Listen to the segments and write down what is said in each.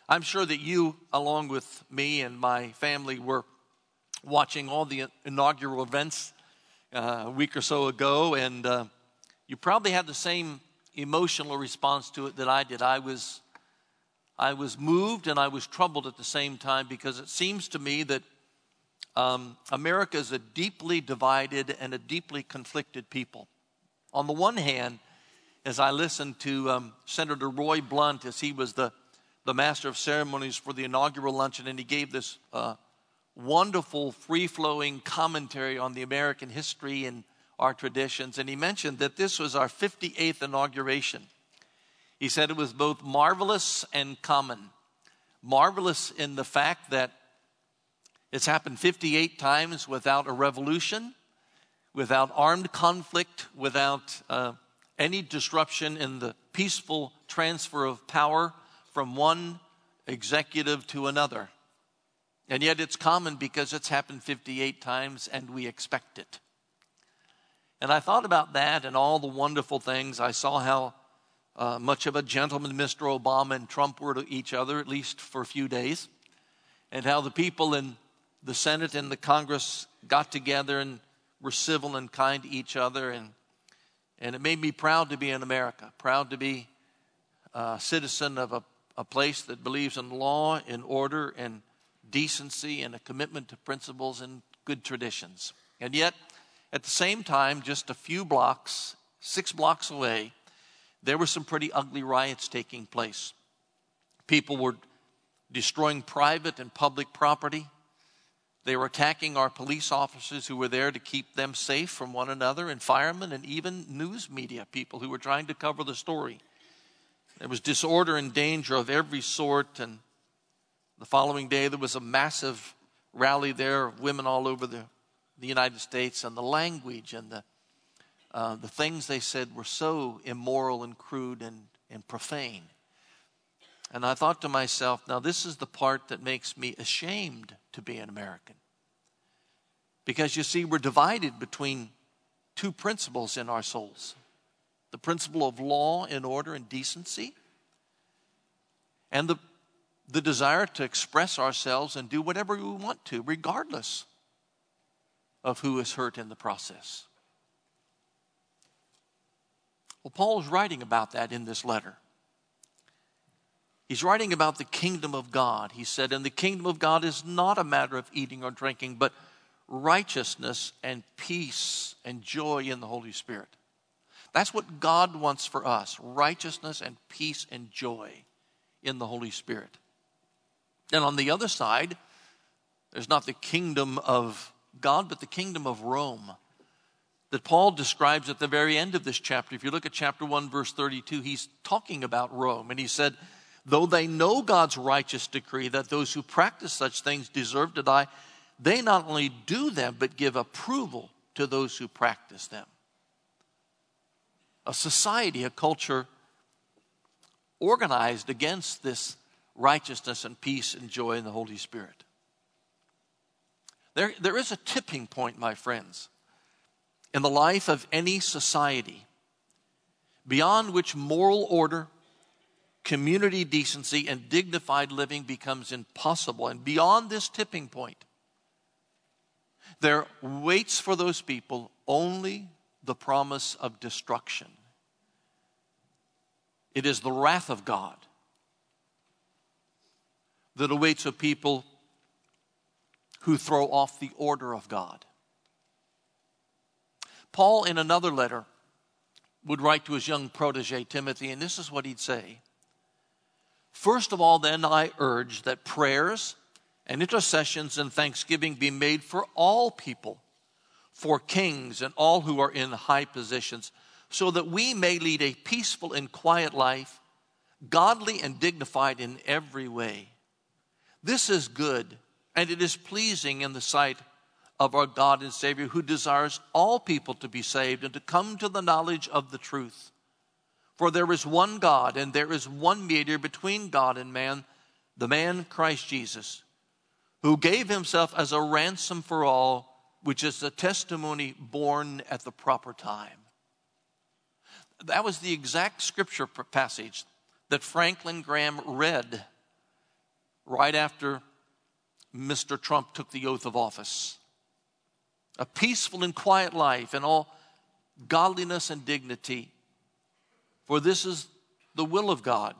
I'm sure that you, along with me and my family, were watching all the inaugural events a week or so ago, and you probably had the same emotional response to it that I did. I was moved and I was troubled at the same time, because it seems to me that America is a deeply divided and a deeply conflicted people. On the one hand, as I listened to Senator Roy Blunt, as he was the master of ceremonies for the inaugural luncheon, and he gave this wonderful, free-flowing commentary on the American history and our traditions. And he mentioned that this was our 58th inauguration. He said it was both marvelous and common. Marvelous in the fact that it's happened 58 times without a revolution, without armed conflict, without any disruption in the peaceful transfer of power from one executive to another. And yet it's common because it's happened 58 times and we expect it. And I thought about that and all the wonderful things. I saw how much of a gentleman Mr. Obama and Trump were to each other, at least for a few days. And how the people in the Senate and the Congress got together and were civil and kind to each other. And it made me proud to be in America, proud to be a citizen of a place that believes in law and order and decency and a commitment to principles and good traditions. And yet, at the same time, just a few blocks, 6 blocks away, there were some pretty ugly riots taking place. People were destroying private and public property. They were attacking our police officers who were there to keep them safe from one another, and firemen, and even news media people who were trying to cover the story. There was disorder and danger of every sort, and the following day there was a massive rally there of women all over the United States, and the language and the things they said were so immoral and crude and profane. And I thought to myself, now this is the part that makes me ashamed to be an American. Because you see, we're divided between two principles in our souls. The principle of law and order and decency, and the desire to express ourselves and do whatever we want to, regardless of who is hurt in the process. Well, Paul is writing about that in this letter. He's writing about the kingdom of God. He said, and the kingdom of God is not a matter of eating or drinking, but righteousness and peace and joy in the Holy Spirit. That's what God wants for us, righteousness and peace and joy in the Holy Spirit. And on the other side, there's not the kingdom of God, but the kingdom of Rome that Paul describes at the very end of this chapter. If you look at chapter 1, verse 32, he's talking about Rome. And he said, though they know God's righteous decree that those who practice such things deserve to die, they not only do them, but give approval to those who practice them. A society, a culture organized against this righteousness and peace and joy in the Holy Spirit. There is a tipping point, my friends, in the life of any society beyond which moral order, community decency, and dignified living becomes impossible. And beyond this tipping point, there waits for those people only the promise of destruction. It is the wrath of God that awaits a people who throw off the order of God. Paul, in another letter, would write to his young protege, Timothy, and this is what he'd say. First of all, then, I urge that prayers and intercessions and thanksgiving be made for all people, for kings and all who are in high positions, so that we may lead a peaceful and quiet life, godly and dignified in every way. This is good, and it is pleasing in the sight of our God and Savior, who desires all people to be saved and to come to the knowledge of the truth. For there is one God, and there is one mediator between God and man, the man Christ Jesus, who gave himself as a ransom for all, which is a testimony born at the proper time. That was the exact scripture passage that Franklin Graham read right after Mr. Trump took the oath of office. A peaceful and quiet life in all godliness and dignity. For this is the will of God,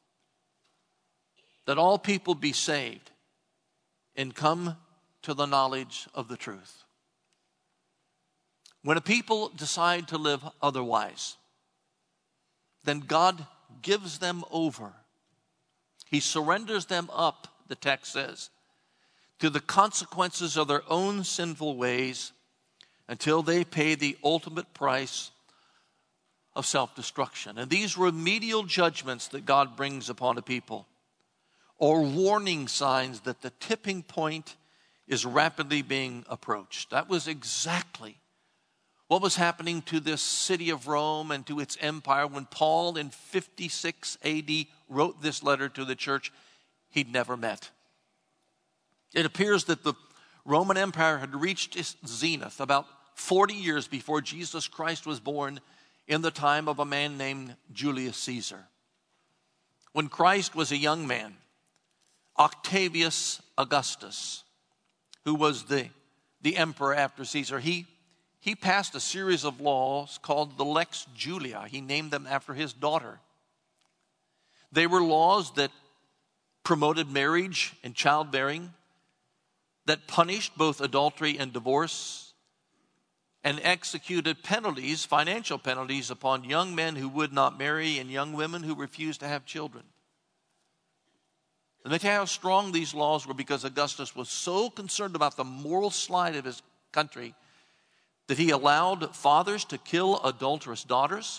that all people be saved and come to the knowledge of the truth. When a people decide to live otherwise, then God gives them over. He surrenders them up, the text says, to the consequences of their own sinful ways until they pay the ultimate price of self-destruction. And these remedial judgments that God brings upon a people are warning signs that the tipping point is rapidly being approached. That was exactly what was happening to this city of Rome and to its empire when Paul in 56 AD wrote this letter to the church he'd never met. It appears that the Roman Empire had reached its zenith about 40 years before Jesus Christ was born in the time of a man named Julius Caesar. When Christ was a young man, Octavius Augustus, who was the emperor after Caesar, he passed a series of laws called the Lex Julia. He named them after his daughter. They were laws that promoted marriage and childbearing, that punished both adultery and divorce, and executed penalties, financial penalties, upon young men who would not marry and young women who refused to have children. Let me tell you how strong these laws were, because Augustus was so concerned about the moral slide of his country that he allowed fathers to kill adulterous daughters,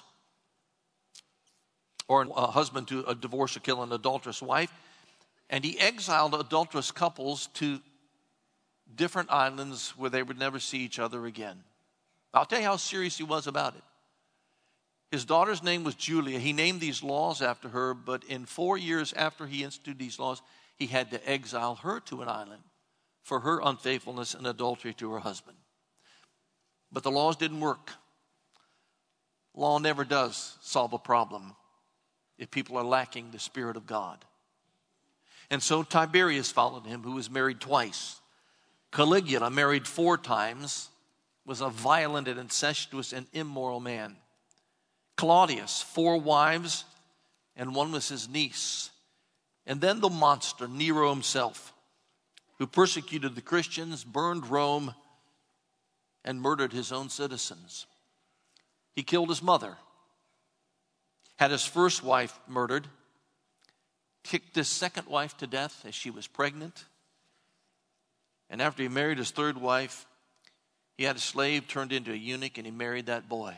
or a husband to divorce or kill an adulterous wife, and he exiled adulterous couples to different islands where they would never see each other again. I'll tell you how serious he was about it. His daughter's name was Julia. He named these laws after her, but in 4 years after he instituted these laws, he had to exile her to an island for her unfaithfulness and adultery to her husband. But the laws didn't work. Law never does solve a problem if people are lacking the Spirit of God. And so Tiberius followed him, who was married twice. Caligula, married 4 times, was a violent and incestuous and immoral man. Claudius, 4 wives, and 1 was his niece. And then the monster, Nero himself, who persecuted the Christians, burned Rome, and murdered his own citizens. He killed his mother, had his first wife murdered, kicked his second wife to death as she was pregnant, and after he married his 3rd wife, he had a slave turned into a eunuch, and he married that boy.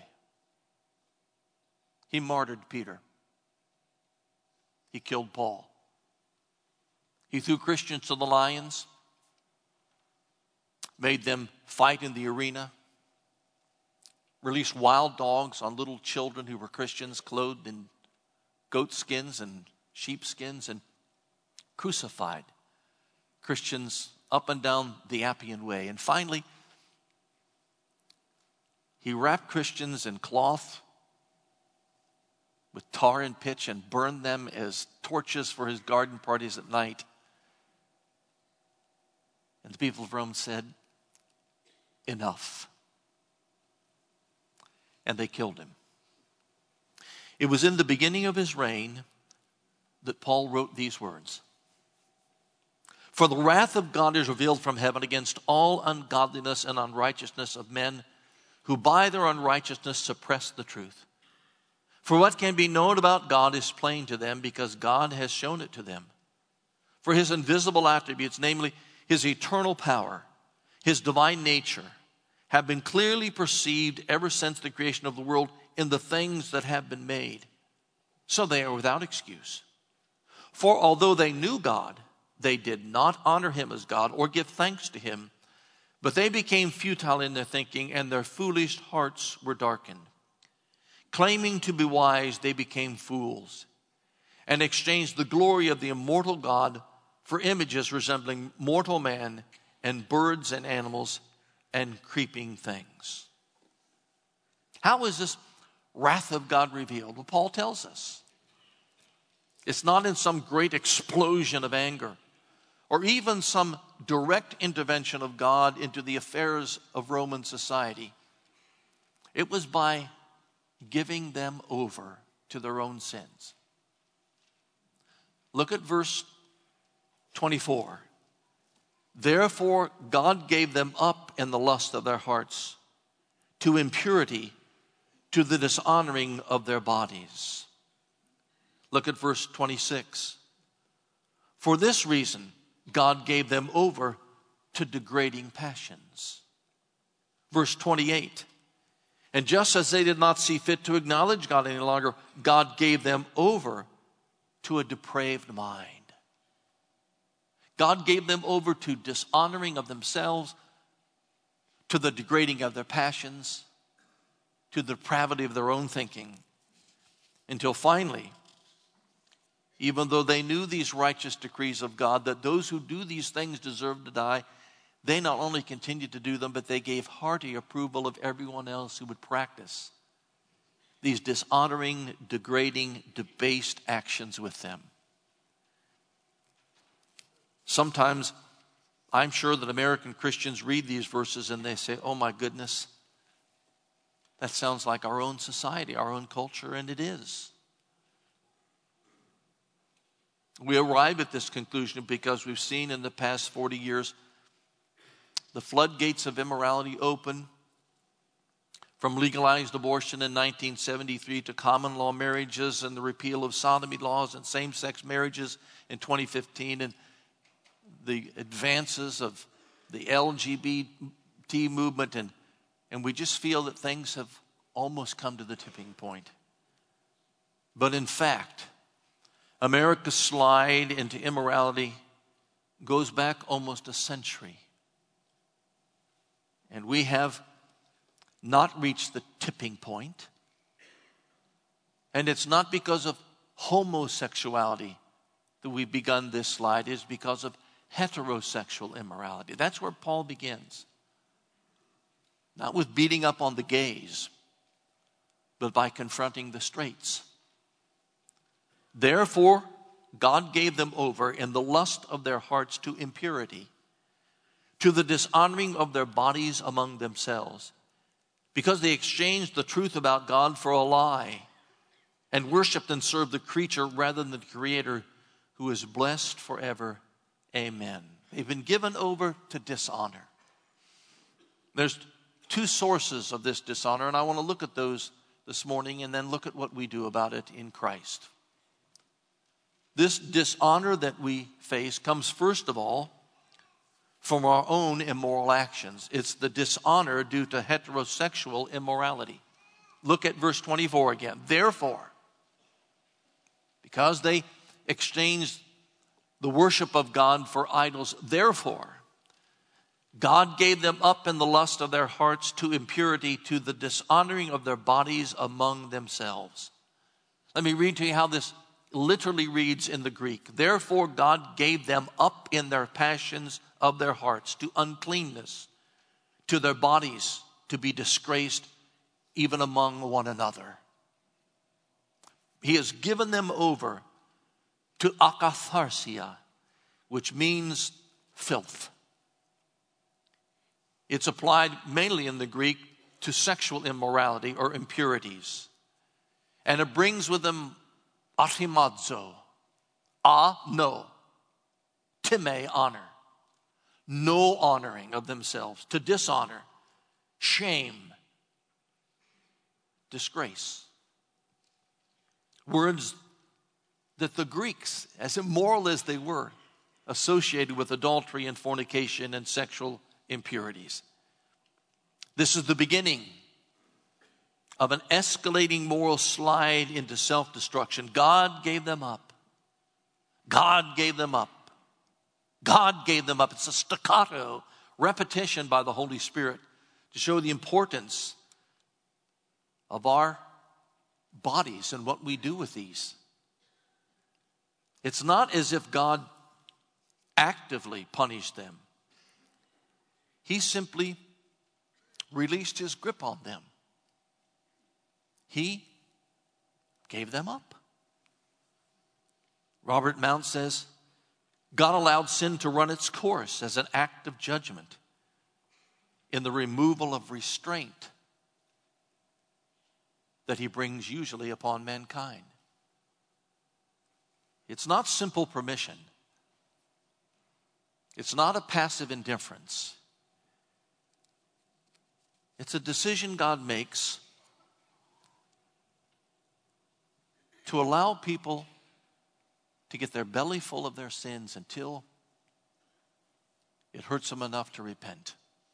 He martyred Peter. He killed Paul. He threw Christians to the lions, made them fight in the arena, released wild dogs on little children who were Christians, clothed in goat skins and sheep skins, and crucified Christians up and down the Appian Way. And finally, he wrapped Christians in cloth with tar and pitch and burned them as torches for his garden parties at night. And the people of Rome said, "Enough." And they killed him. It was in the beginning of his reign that Paul wrote these words: "For the wrath of God is revealed from heaven against all ungodliness and unrighteousness of men who by their unrighteousness suppress the truth. For what can be known about God is plain to them, because God has shown it to them. For his invisible attributes, namely his eternal power, his divine nature, have been clearly perceived ever since the creation of the world in the things that have been made. So they are without excuse. For although they knew God, they did not honor him as God or give thanks to him, but they became futile in their thinking, and their foolish hearts were darkened. Claiming to be wise, they became fools, and exchanged the glory of the immortal God for images resembling mortal man and birds and animals and creeping things." How is this wrath of God revealed? Well, Paul tells us. It's not in some great explosion of anger or even some direct intervention of God into the affairs of Roman society. It was by giving them over to their own sins. Look at verse 24. Therefore, God gave them up in the lust of their hearts to impurity, to the dishonoring of their bodies. Look at verse 26. For this reason, God gave them over to degrading passions. Verse 28. And just as they did not see fit to acknowledge God any longer, God gave them over to a depraved mind. God gave them over to dishonoring of themselves, to the degrading of their passions, to the depravity of their own thinking, until finally, even though they knew these righteous decrees of God, that those who do these things deserve to die, they not only continued to do them, but they gave hearty approval of everyone else who would practice these dishonoring, degrading, debased actions with them. Sometimes I'm sure that American Christians read these verses and they say, oh my goodness, that sounds like our own society, our own culture, and it is. We arrive at this conclusion because we've seen in the past 40 years the floodgates of immorality open, from legalized abortion in 1973 to common law marriages and the repeal of sodomy laws and same-sex marriages in 2015, and the advances of the LGBT movement, and we just feel that things have almost come to the tipping point. But in fact, America's slide into immorality goes back almost a century. And we have not reached the tipping point. And it's not because of homosexuality that we've begun this slide. It's because of heterosexual immorality. That's where Paul begins. Not with beating up on the gays, but by confronting the straights. Therefore, God gave them over in the lust of their hearts to impurity, to the dishonoring of their bodies among themselves, because they exchanged the truth about God for a lie and worshiped and served the creature rather than the Creator, who is blessed forever. Amen. They've been given over to dishonor. There's two sources of this dishonor, and I want to look at those this morning and then look at what we do about it in Christ. This dishonor that we face comes first of all from our own immoral actions. It's the dishonor due to heterosexual immorality. Look at verse 24 again. Therefore, because they exchanged the worship of God for idols, therefore, God gave them up in the lust of their hearts to impurity, to the dishonoring of their bodies among themselves. Let me read to you how this literally reads in the Greek. Therefore, God gave them up in their passions of their hearts to uncleanness, to their bodies to be disgraced even among one another. He has given them over to akatharsia, which means filth. It's applied mainly in the Greek to sexual immorality or impurities. And it brings with them atimazo, no, time, honor. No honoring of themselves, to dishonor, shame, disgrace. Words that the Greeks, as immoral as they were, associated with adultery and fornication and sexual impurities. This is the beginning of an escalating moral slide into self-destruction. God gave them up. God gave them up. God gave them up. It's a staccato repetition by the Holy Spirit to show the importance of our bodies and what we do with these. It's not as if God actively punished them. He simply released his grip on them. He gave them up. Robert Mount says, God allowed sin to run its course as an act of judgment in the removal of restraint that he brings usually upon mankind. It's not simple permission. It's not a passive indifference. It's a decision God makes to allow people to get their belly full of their sins until it hurts them enough to repent.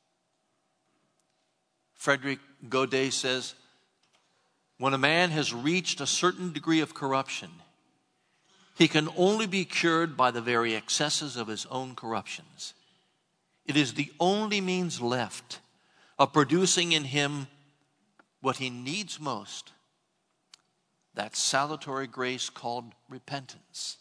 Frederick Godet says, when a man has reached a certain degree of corruption, he can only be cured by the very excesses of his own corruptions. It is the only means left of producing in him what he needs most, that salutary grace called repentance.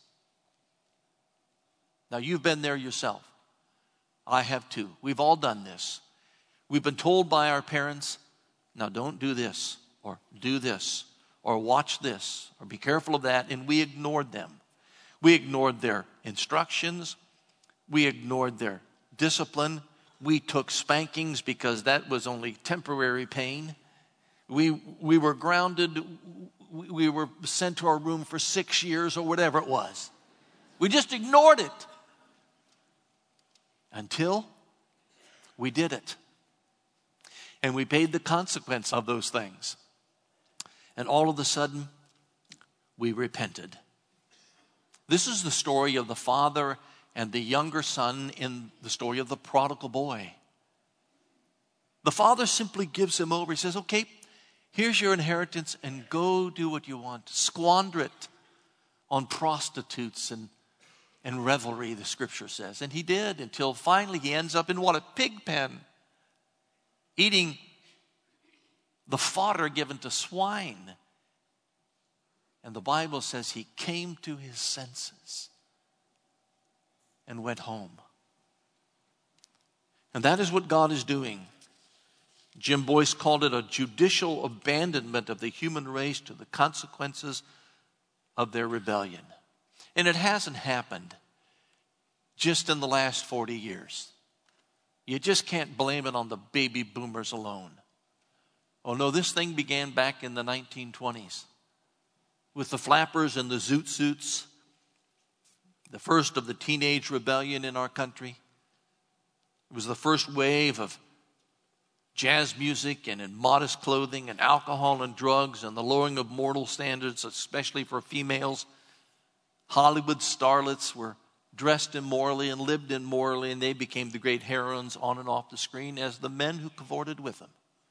Now, you've been there yourself. I have too. We've all done this. We've been told by our parents, now don't do this, or do this, or watch this, or be careful of that, and we ignored them. We ignored their instructions. We ignored their discipline. We took spankings because that was only temporary pain. We were grounded. We were sent to our room for 6 years or whatever it was. We just ignored it until we did it. And we paid the consequence of those things. And all of a sudden, we repented. This is the story of the father and the younger son in the story of the prodigal boy. The father simply gives him over. He says, okay, here's your inheritance and go do what you want. Squander it on prostitutes and revelry, the scripture says. And he did until finally he ends up in what? A pig pen, eating the fodder given to swine. And the Bible says he came to his senses and went home. And that is what God is doing. Jim Boyce called it a judicial abandonment of the human race to the consequences of their rebellion. And it hasn't happened just in the last 40 years. You just can't blame it on the baby boomers alone. Oh no, this thing began back in the 1920s. With the flappers and the zoot suits, the first of the teenage rebellion in our country. It was the first wave of jazz music and in modest clothing and alcohol and drugs and the lowering of moral standards, especially for females. Hollywood starlets were dressed immorally and lived immorally, and they became the great heroines on and off the screen as the men who cavorted with them.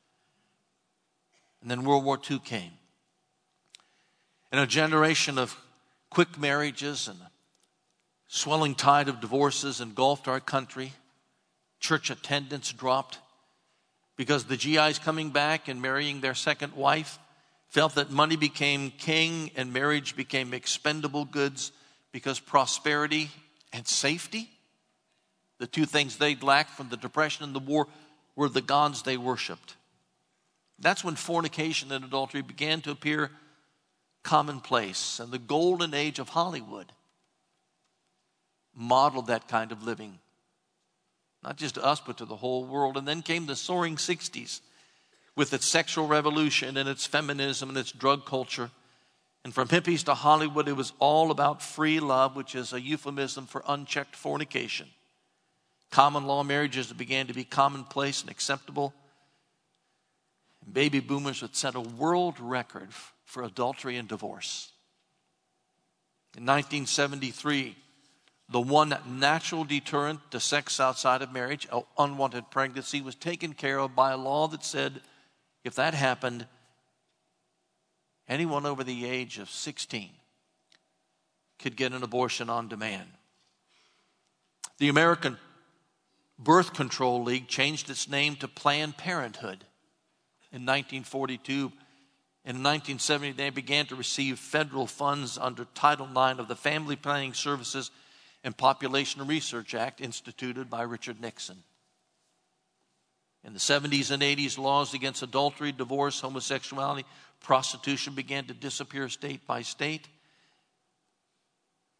And then World War II came. And a generation of quick marriages and a swelling tide of divorces engulfed our country. Church attendance dropped because the GIs coming back and marrying their second wife felt that money became king and marriage became expendable goods because prosperity and safety, the two things they'd lacked from the Depression and the war, were the gods they worshiped. That's when fornication and adultery began to appear commonplace, and the golden age of Hollywood modeled that kind of living, not just to us but to the whole world. And then came the soaring 60s with its sexual revolution and its feminism and its drug culture. And from hippies to Hollywood, it was all about free love, which is a euphemism for unchecked fornication. Common law marriages began to be commonplace and acceptable. And baby boomers would set a world record for adultery and divorce. In 1973, the one natural deterrent to sex outside of marriage, unwanted pregnancy, was taken care of by a law that said if that happened, anyone over the age of 16 could get an abortion on demand. The American Birth Control League changed its name to Planned Parenthood in 1942. In 1970, they began to receive federal funds under Title IX of the Family Planning Services and Population Research Act instituted by Richard Nixon. In the 70s and 80s, laws against adultery, divorce, homosexuality, prostitution began to disappear state by state.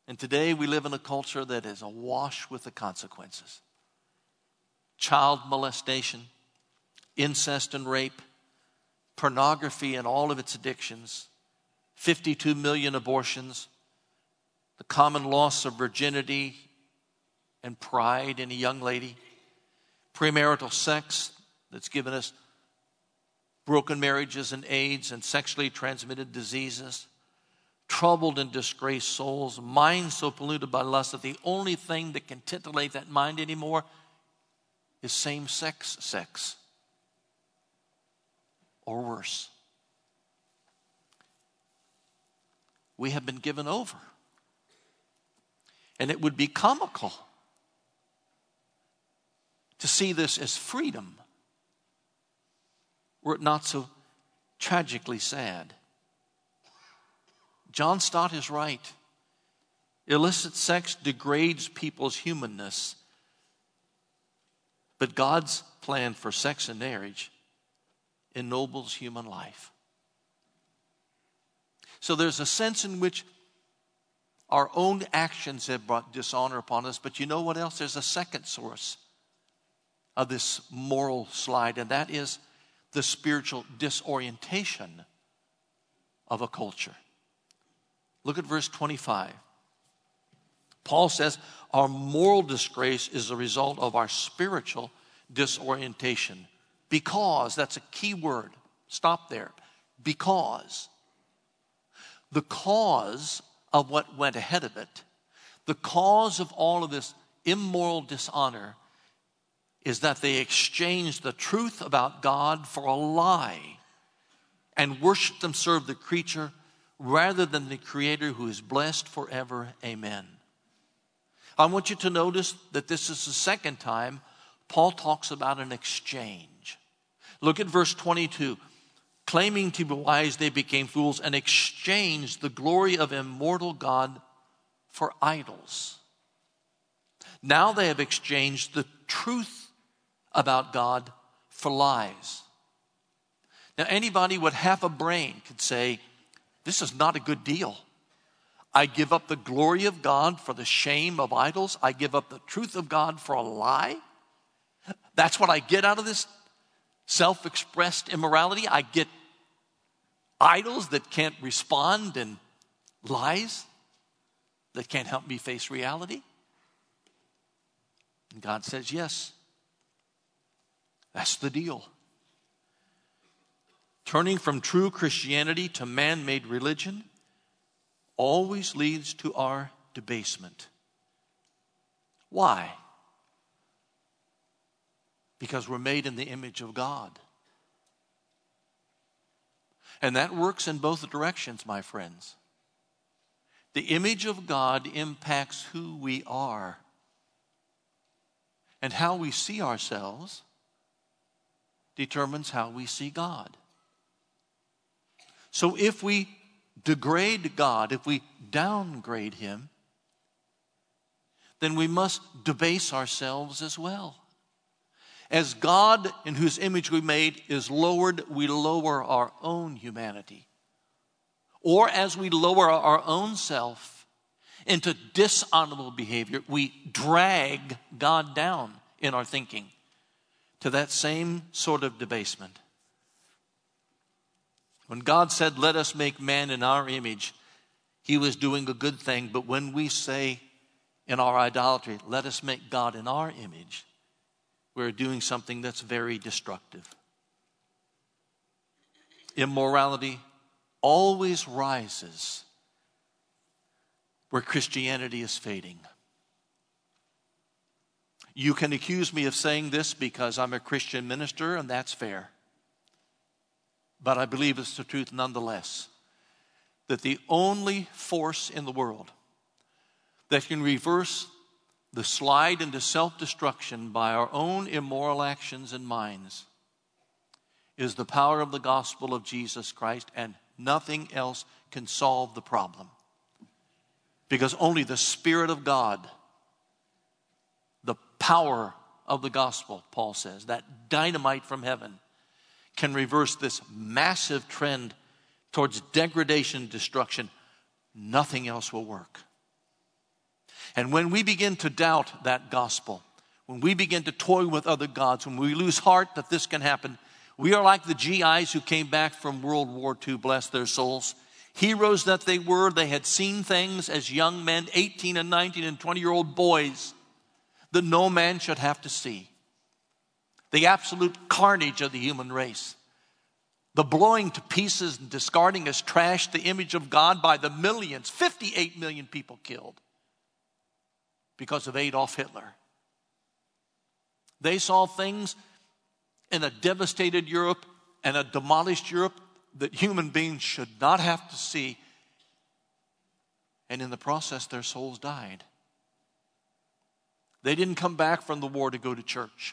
And today we live in a culture that is awash with the consequences. Child molestation, incest and rape, pornography and all of its addictions, 52 million abortions, the common loss of virginity and pride in a young lady, premarital sex that's given us broken marriages and AIDS and sexually transmitted diseases, troubled and disgraced souls, minds so polluted by lust that the only thing that can titillate that mind anymore is same-sex sex, or worse. We have been given over. And it would be comical to see this as freedom, were it not so tragically sad. John Stott is right. Illicit sex degrades people's humanness, but God's plan for sex and marriage ennobles human life. So there's a sense in which our own actions have brought dishonor upon us, but you know what else? There's a second source of this moral slide, and that is the spiritual disorientation of a culture. Look at verse 25. Paul says, our moral disgrace is a result of our spiritual disorientation. Because, that's a key word. Stop there. Because. The cause of what went ahead of it, the cause of all of this immoral dishonor, is that they exchanged the truth about God for a lie and worshiped and served the creature rather than the Creator who is blessed forever. Amen. I want you to notice that this is the second time Paul talks about an exchange. Look at verse 22. Claiming to be wise, they became fools and exchanged the glory of immortal God for idols. Now they have exchanged the truth about God for lies. Now anybody with half a brain could say, this is not a good deal. I give up the glory of God for the shame of idols. I give up the truth of God for a lie. That's what I get out of this self-expressed immorality. I get idols that can't respond and lies that can't help me face reality. And God says, yes, that's the deal. Turning from true Christianity to man-made religion always leads to our debasement. Why? Because we're made in the image of God. And that works in both directions, my friends. The image of God impacts who we are. And how we see ourselves determines how we see God. So if we degrade God, if we downgrade Him, then we must debase ourselves as well. As God, in whose image we made, is lowered, we lower our own humanity. Or as we lower our own self into dishonorable behavior, we drag God down in our thinking to that same sort of debasement. When God said, let us make man in our image, He was doing a good thing. But when we say in our idolatry, let us make God in our image, we're doing something that's very destructive. Immorality always rises where Christianity is fading. You can accuse me of saying this because I'm a Christian minister, and that's fair. But I believe it's the truth nonetheless, that the only force in the world that can reverse the slide into self-destruction by our own immoral actions and minds is the power of the gospel of Jesus Christ, and nothing else can solve the problem. Because only the Spirit of God, the power of the gospel, Paul says, that dynamite from heaven, can reverse this massive trend towards degradation and destruction. Nothing else will work. And when we begin to doubt that gospel, when we begin to toy with other gods, when we lose heart that this can happen, we are like the GIs who came back from World War II, bless their souls. Heroes that they were, they had seen things as young men, 18 and 19 and 20-year-old boys, that no man should have to see. The absolute carnage of the human race. The blowing to pieces and discarding as trash the image of God by the millions, 58 million people killed because of Adolf Hitler. They saw things in a devastated Europe and a demolished Europe that human beings should not have to see. And in the process, their souls died. They didn't come back from the war to go to church.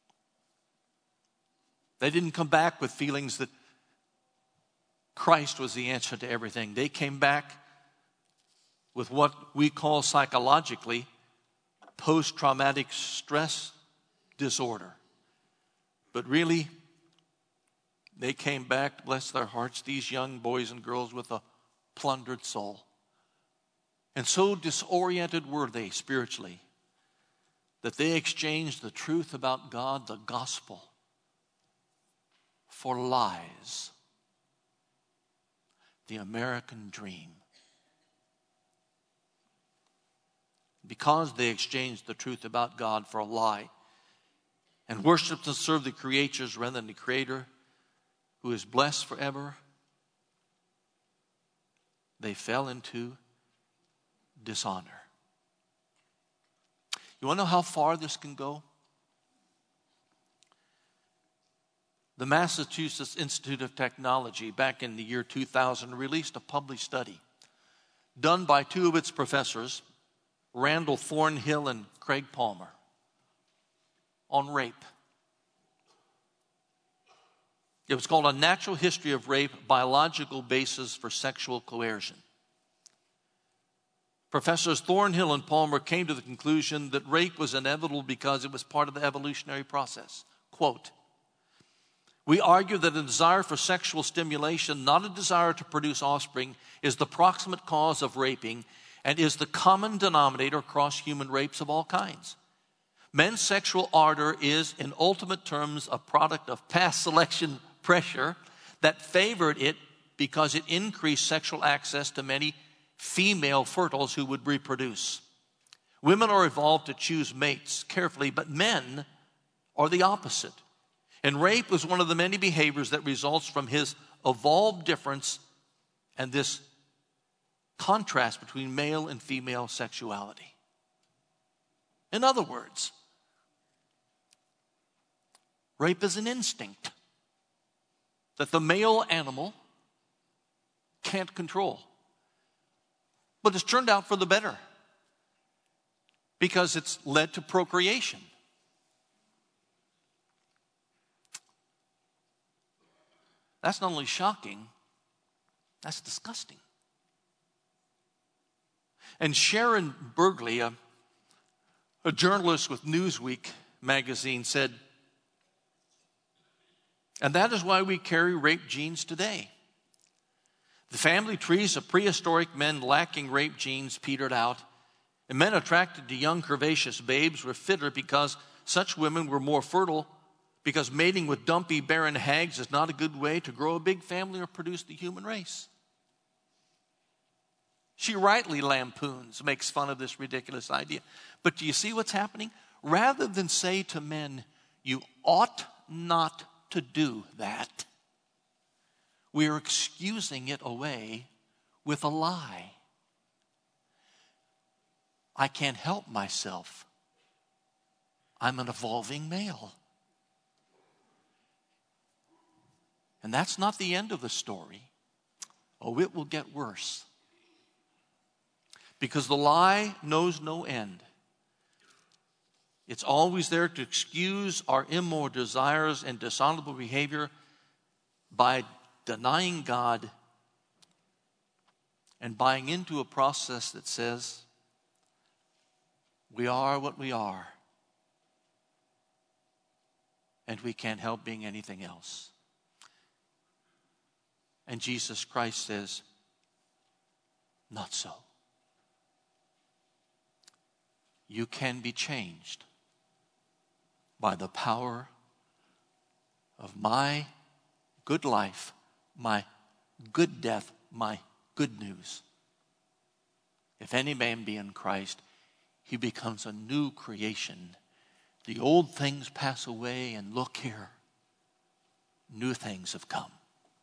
They didn't come back with feelings that Christ was the answer to everything. They came back with what we call psychologically post-traumatic stress disorder. But really, they came back, bless their hearts, these young boys and girls with a plundered soul. And so disoriented were they spiritually that they exchanged the truth about God, the gospel, for lies. The American dream. Because they exchanged the truth about God for a lie and worshiped and served the creatures rather than the Creator who is blessed forever, they fell into dishonor. You want to know how far this can go? The Massachusetts Institute of Technology, back in the year 2000, released a published study done by two of its professors, Randall Thornhill and Craig Palmer, on rape. It was called A Natural History of Rape, Biological Basis for Sexual Coercion. Professors Thornhill and Palmer came to the conclusion that rape was inevitable because it was part of the evolutionary process. Quote, "We argue that a desire for sexual stimulation, not a desire to produce offspring, is the proximate cause of raping and is the common denominator across human rapes of all kinds. Men's sexual ardor is, in ultimate terms, a product of past selection pressure that favored it because it increased sexual access to many female fertiles who would reproduce. Women are evolved to choose mates carefully, but men are the opposite. And rape was one of the many behaviors that results from his evolved difference and this contrast between male and female sexuality." In other words, rape is an instinct that the male animal can't control. But it's turned out for the better because it's led to procreation. That's not only shocking, that's disgusting. And Sharon Burgley, a journalist with Newsweek magazine, said, "And that is why we carry rape genes today. The family trees of prehistoric men lacking rape genes petered out, and men attracted to young curvaceous babes were fitter because such women were more fertile, because mating with dumpy, barren hags is not a good way to grow a big family or produce the human race." She rightly lampoons, makes fun of this ridiculous idea. But do you see what's happening? Rather than say to men, "You ought not to do that," we are excusing it away with a lie. I can't help myself. I'm an evolving male. And that's not the end of the story. Oh, it will get worse. Because the lie knows no end. It's always there to excuse our immoral desires and dishonorable behavior by denying God and buying into a process that says we are what we are and we can't help being anything else. And Jesus Christ says, not so. you can be changed by the power of my good life, my good death, my good news. If any man be in Christ, he becomes a new creation. The old things pass away, and look here, new things have come.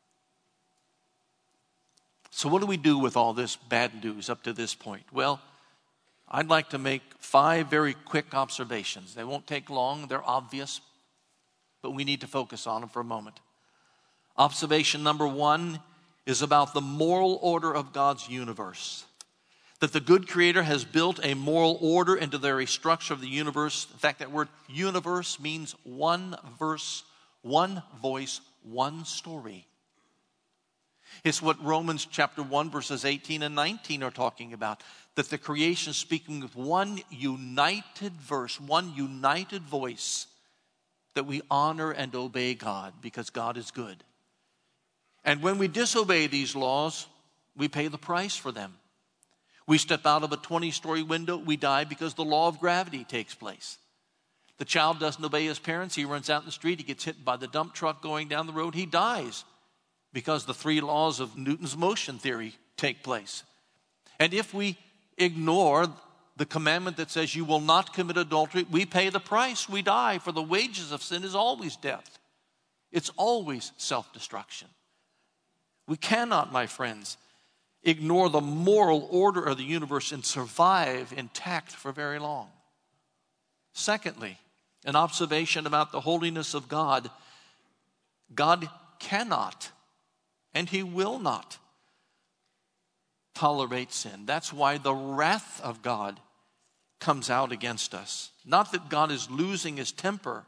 So what do we do with all this bad news up to this point? Well, I'd like to make 5 very quick observations. They won't take long, they're obvious, but we need to focus on them for a moment. Observation number 1 is about the moral order of God's universe. That the good Creator has built a moral order into the very structure of the universe. In fact, that word universe means one verse, one voice, one story. It's what Romans chapter 1 verses 18 and 19 are talking about. That the creation is speaking with one united verse, one united voice. That we honor and obey God because God is good. And when we disobey these laws, we pay the price for them. We step out of a 20-story window, we die because the law of gravity takes place. The child doesn't obey his parents, he runs out in the street, he gets hit by the dump truck going down the road, he dies because the 3 laws of Newton's motion theory take place. And if we ignore the commandment that says you will not commit adultery, we pay the price, we die, for the wages of sin is always death. It's always self-destruction. We cannot, my friends, ignore the moral order of the universe and survive intact for very long. Secondly, an observation about the holiness of God. God cannot and he will not tolerate sin. That's why the wrath of God comes out against us. Not that God is losing his temper,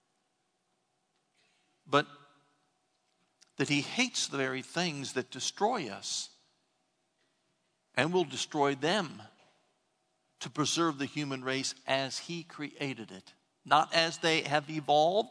but that he hates the very things that destroy us and will destroy them to preserve the human race as he created it. Not as they have evolved,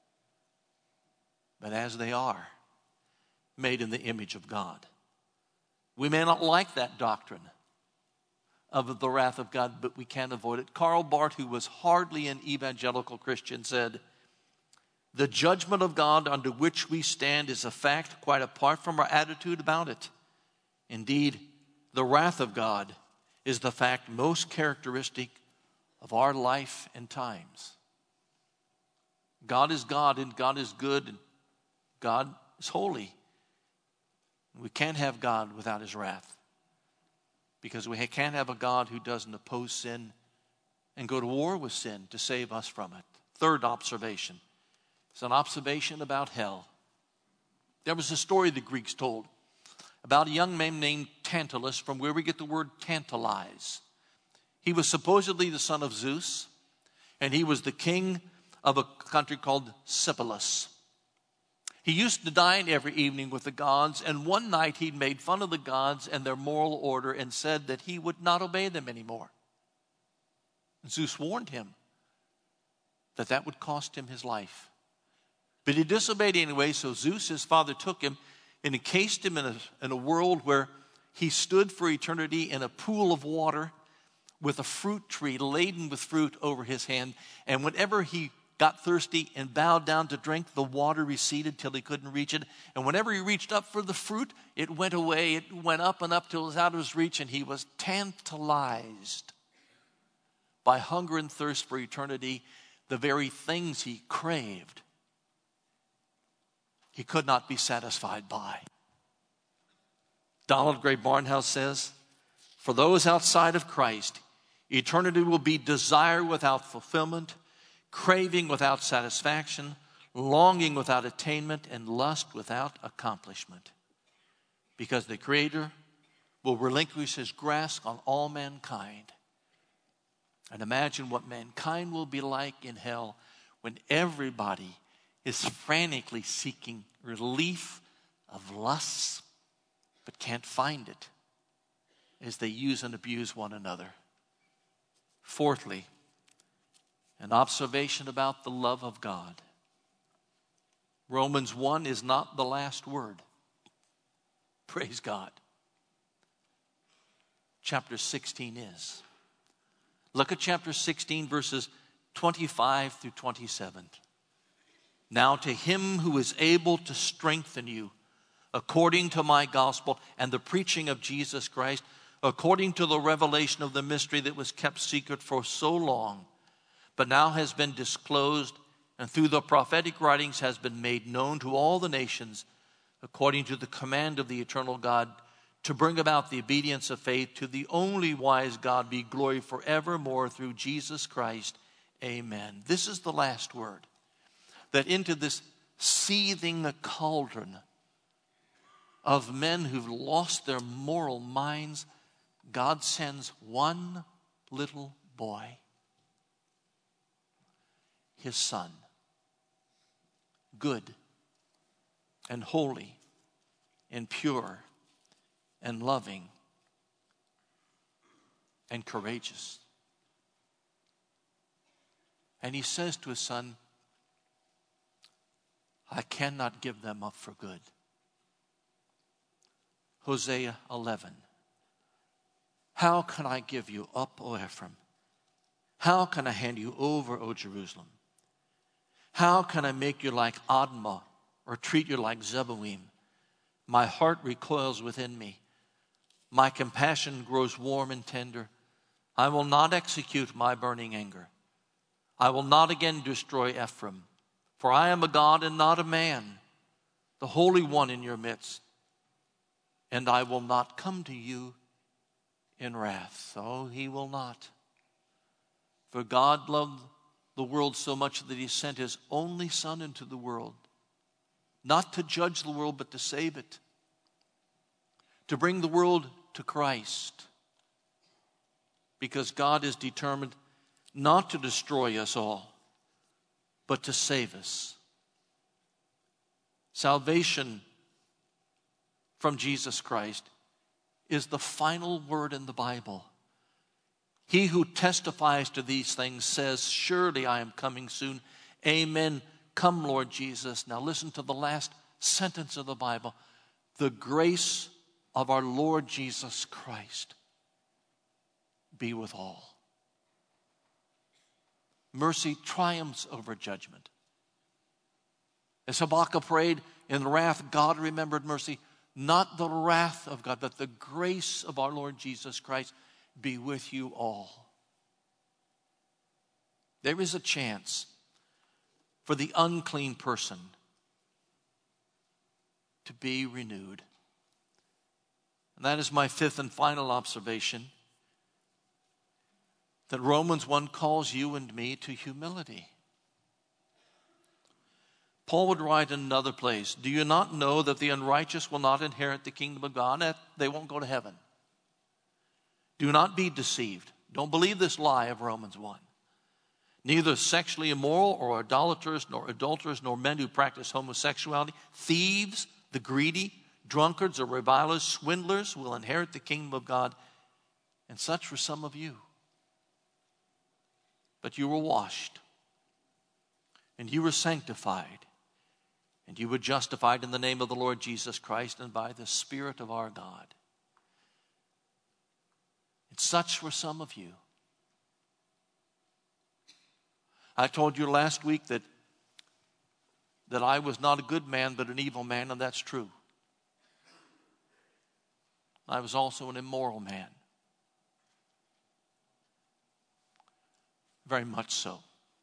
but as they are, made in the image of God. We may not like that doctrine of the wrath of God, but we can't avoid it. Karl Barth, who was hardly an evangelical Christian, said, "The judgment of God under which we stand is a fact quite apart from our attitude about it. Indeed, the wrath of God is the fact most characteristic of our life and times." God is God, and God is good, and God is holy. We can't have God without his wrath, because we can't have a God who doesn't oppose sin and go to war with sin to save us from it. Third observation. It's an observation about hell. There was a story the Greeks told about a young man named Tantalus, from where we get the word tantalize. He was supposedly the son of Zeus, and he was the king of a country called Sipylus. He used to dine every evening with the gods, and one night he'd made fun of the gods and their moral order and said that he would not obey them anymore. And Zeus warned him that that would cost him his life. But he disobeyed anyway, so Zeus, his father, took him and encased him in a world where he stood for eternity in a pool of water with a fruit tree laden with fruit over his hand. And whenever he got thirsty and bowed down to drink, the water receded till he couldn't reach it. And whenever he reached up for the fruit, it went away. It went up and up till it was out of his reach, and he was tantalized by hunger and thirst for eternity, the very things he craved. He could not be satisfied by. Donald Gray Barnhouse says, "For those outside of Christ, eternity will be desire without fulfillment, craving without satisfaction, longing without attainment, and lust without accomplishment. Because the Creator will relinquish his grasp on all mankind." And imagine what mankind will be like in hell when everybody is frantically seeking relief of lusts, but can't find it as they use and abuse one another. Fourthly, an observation about the love of God. Romans 1 is not the last word. Praise God. Chapter 16 is. Look at chapter 16, verses 25 through 27. Now to him who is able to strengthen you, according to my gospel and the preaching of Jesus Christ, according to the revelation of the mystery that was kept secret for so long, but now has been disclosed, and through the prophetic writings has been made known to all the nations, according to the command of the eternal God, to bring about the obedience of faith to the only wise God be glory forevermore through Jesus Christ. Amen. This is the last word. That into this seething cauldron of men who've lost their moral minds, God sends one little boy, his son, good and holy and pure and loving and courageous. And he says to his son, I cannot give them up for good. Hosea 11. How can I give you up, O Ephraim? How can I hand you over, O Jerusalem? How can I make you like Admah or treat you like Zeboim? My heart recoils within me. My compassion grows warm and tender. I will not execute my burning anger. I will not again destroy Ephraim. For I am a God and not a man, the Holy One in your midst. And I will not come to you in wrath. Oh, he will not. For God loved the world so much that he sent his only Son into the world, not to judge the world, but to save it, to bring the world to Christ. Because God is determined not to destroy us all, but to save us. Salvation from Jesus Christ is the final word in the Bible. He who testifies to these things says, surely I am coming soon. Amen. Come, Lord Jesus. Now listen to the last sentence of the Bible. The grace of our Lord Jesus Christ be with all. Mercy triumphs over judgment. As Habakkuk prayed, in wrath God remembered mercy. Not the wrath of God, but the grace of our Lord Jesus Christ be with you all. There is a chance for the unclean person to be renewed. And that is my fifth and final observation, that Romans 1 calls you and me to humility. Paul would write in another place, do you not know that the unrighteous will not inherit the kingdom of God? That they won't go to heaven. Do not be deceived. Don't believe this lie of Romans 1. Neither sexually immoral or idolaters, nor adulterers, nor men who practice homosexuality, thieves, the greedy, drunkards or revilers, swindlers will inherit the kingdom of God. And such were some of you. But you were washed, and you were sanctified, and you were justified in the name of the Lord Jesus Christ and by the Spirit of our God. And such were some of you. I told you last week that I was not a good man but an evil man, and that's true. I was also an immoral man. Very much so.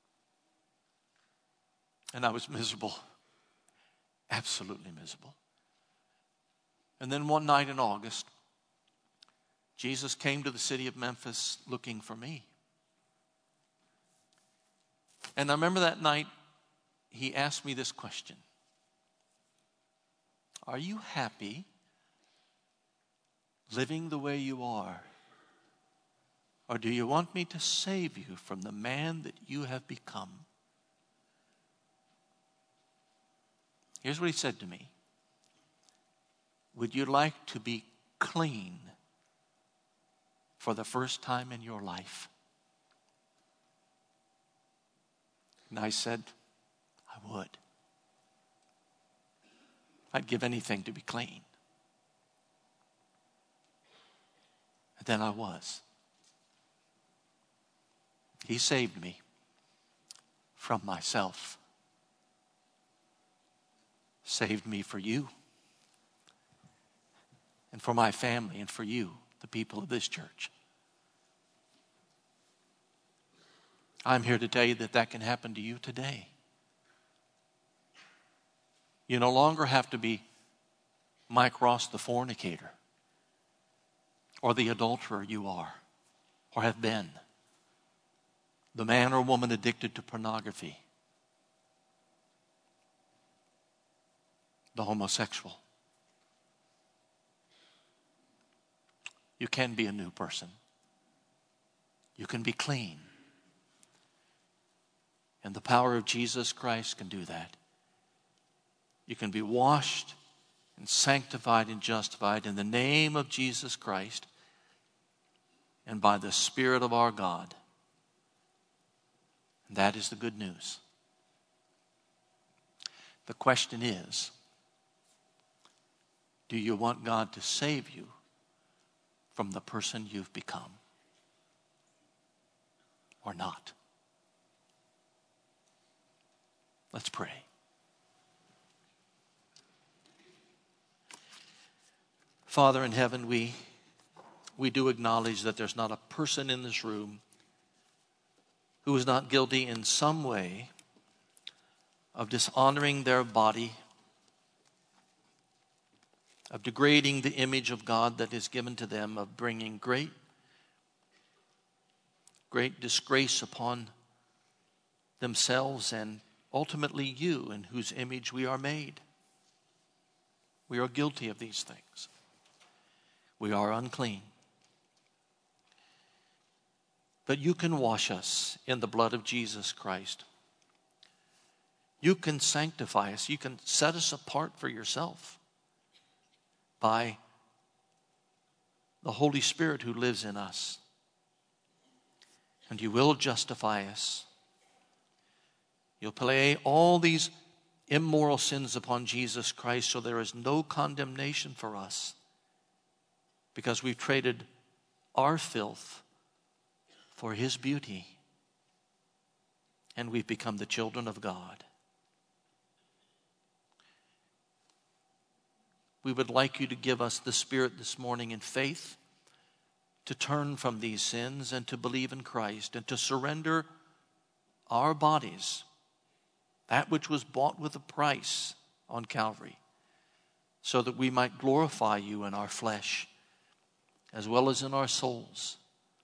And I was miserable. Absolutely miserable. And then one night in August, Jesus came to the city of Memphis looking for me. And I remember that night, he asked me this question. Are you happy living the way you are? Or do you want me to save you from the man that you have become? Here's what he said to me. Would you like to be clean for the first time in your life? And I said, I would. I'd give anything to be clean. And then I was. He saved me from myself. Saved me for you and for my family and for you, the people of this church. I'm here to tell you that that can happen to you today. You no longer have to be Mike Ross the fornicator or the adulterer you are or have been, the man or woman addicted to pornography, the homosexual. You can be a new person. You can be clean. And the power of Jesus Christ can do that. You can be washed and sanctified and justified in the name of Jesus Christ and by the Spirit of our God. And that is the good news. The question is, do you want God to save you from the person you've become or not? Let's pray. Father in heaven, we do acknowledge that there's not a person in this room who is not guilty in some way of dishonoring their body, of degrading the image of God that is given to them, of bringing great disgrace upon themselves and ultimately you, in whose image we are made. We are guilty of these things. We are unclean. But you can wash us in the blood of Jesus Christ. You can sanctify us. You can set us apart for yourself by the Holy Spirit who lives in us. And you will justify us. You'll lay all these immoral sins upon Jesus Christ so there is no condemnation for us because we've traded our filth for His beauty and we've become the children of God. We would like you to give us the Spirit this morning in faith to turn from these sins and to believe in Christ and to surrender our bodies, that which was bought with a price on Calvary, so that we might glorify you in our flesh as well as in our souls.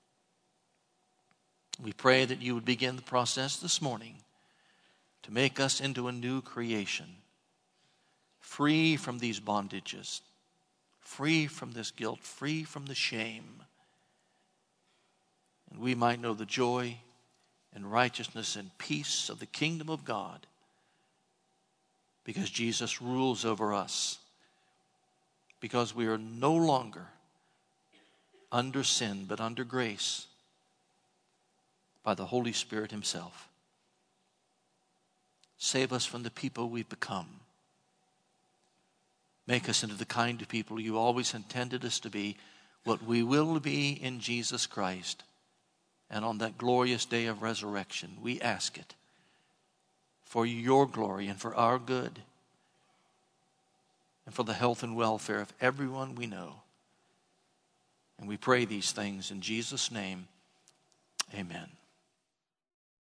We pray that you would begin the process this morning to make us into a new creation, free from these bondages, free from this guilt, free from the shame. And we might know the joy and righteousness and peace of the kingdom of God because Jesus rules over us, because we are no longer under sin but under grace by the Holy Spirit Himself. Save us from the people we've become. Make us into the kind of people you always intended us to be, what we will be in Jesus Christ. And on that glorious day of resurrection, we ask it for your glory and for our good and for the health and welfare of everyone we know. And we pray these things in Jesus' name. Amen.